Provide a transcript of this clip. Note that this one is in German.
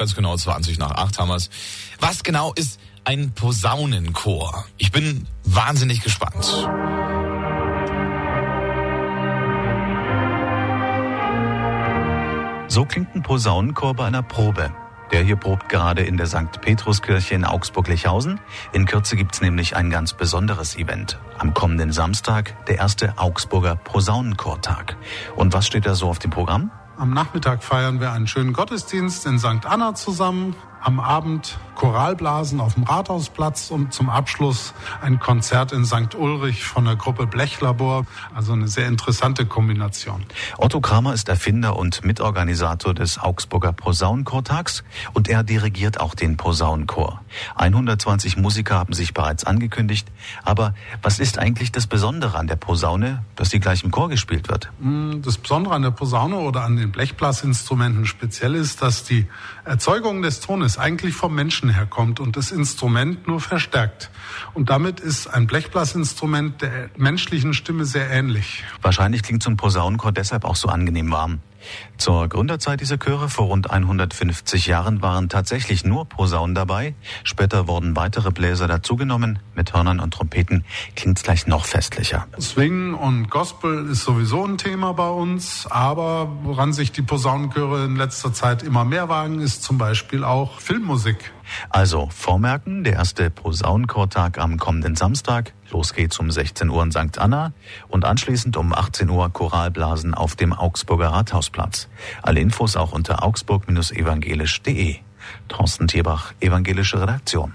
ganz genau 7:20 haben wir's. Was genau ist ein Posaunenchor? Ich bin wahnsinnig gespannt. So klingt ein Posaunenchor bei einer Probe. Der hier probt gerade in der St. Petruskirche in Augsburg-Lechhausen. In Kürze gibt's nämlich ein ganz besonderes Event. Am kommenden Samstag, der erste Augsburger Posaunenchortag. Und was steht da so auf dem Programm? Am Nachmittag feiern wir einen schönen Gottesdienst in St. Anna zusammen. Am Abend Choralblasen auf dem Rathausplatz und zum Abschluss ein Konzert in St. Ulrich von der Gruppe Blechlabor. Also eine sehr interessante Kombination. Otto Kramer ist Erfinder und Mitorganisator des Augsburger Posaunenchortags und er dirigiert auch den Posaunenchor. 120 Musiker haben sich bereits angekündigt. Aber was ist eigentlich das Besondere an der Posaune, dass die gleich im Chor gespielt wird? Das Besondere an der Posaune oder an den Blechblasinstrumenten speziell ist, dass die Erzeugung des Tones eigentlich vom Menschen herkommt und das Instrument nur verstärkt. Und damit ist ein Blechblasinstrument der menschlichen Stimme sehr ähnlich. Wahrscheinlich klingt so ein Posaunenchor deshalb auch so angenehm warm. Zur Gründerzeit dieser Chöre vor rund 150 Jahren waren tatsächlich nur Posaunen dabei. Später wurden weitere Bläser dazugenommen. Mit Hörnern und Trompeten klingt's gleich noch festlicher. Swing und Gospel ist sowieso ein Thema bei uns, aber woran sich die Posaunenchöre in letzter Zeit immer mehr wagen, ist zum Beispiel auch Filmmusik. Also vormerken, der erste Posaunenchortag am kommenden Samstag. Los geht's um 16 Uhr in St. Anna und anschließend um 18 Uhr Choralblasen auf dem Augsburger Rathausplatz. Alle Infos auch unter augsburg-evangelisch.de. Thorsten Thierbach, Evangelische Redaktion.